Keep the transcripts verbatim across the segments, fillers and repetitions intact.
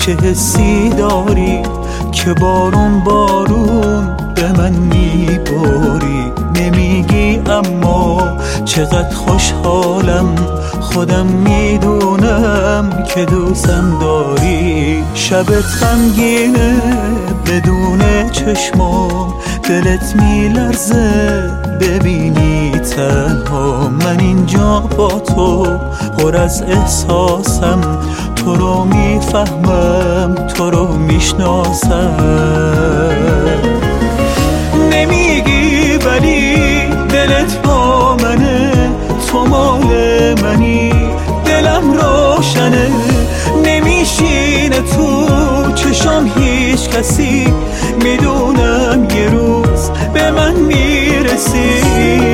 چه حسی داری که بارون بارون به من میباری؟ نمیگی اما چقدر خوشحالم، خودم میدونم که دوستم داری. شبت غمگینه بدون چشمام، دلت میلرزه ببینی تنها من اینجا با تو، پر از احساسم، تو رو میفهمم، تو رو میشناسم. نمیگی ولی دلت با منه، تو مال منی، دلم روشنه، نمیشینه تو چشام هیچ کسی، میدونم یه روز به من میرسی.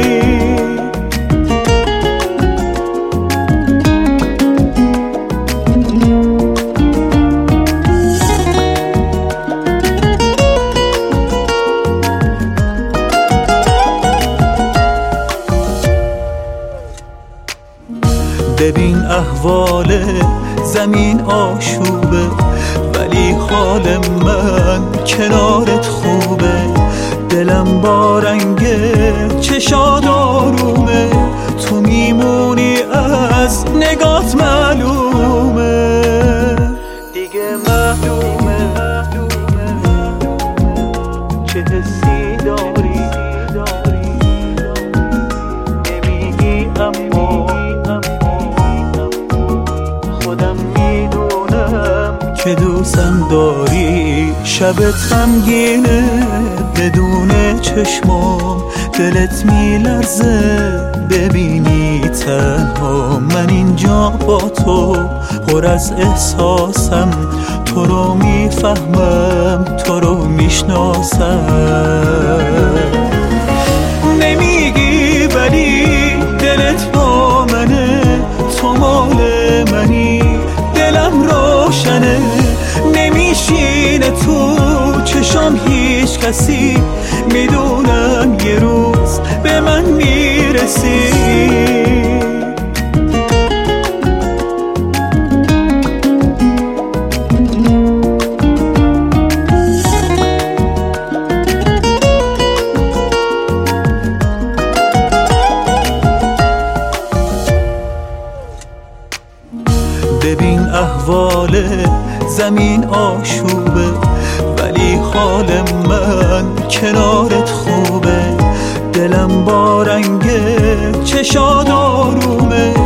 ببین احوال زمین آشوبه، ولی حال من کنارت خوبه. دلم با رنگ چشات آرومه، تو میمونی از نگات معلومه، دیگه معلومه چه حسی داری. نمیگی اما خودم میدونم که دوستم داری. شبت غمگینه بدون چشمام، دلت میلرزه ببینی تنها من اینجا با تو، پر از احساسم، تو رو میفهمم، تو رو میشناسم. نمیگی ولی دلت با منه، تو مال منی، دلم روشنه، نمیشینه تو چشام هیچ کسی، میدونم یه روز به من میرسی. ببین احوال زمین آشوبه، ولی حال من کنارت خوبه. دلم با رنگ چشات آرومه،